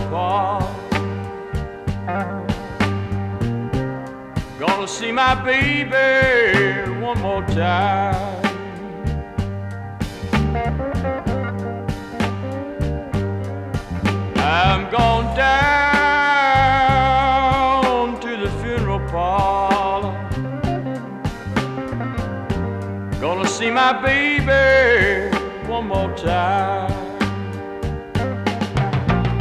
park. Gonna see my baby one more time. I'm going down to the funeral parlor. Gonna see my baby one more time.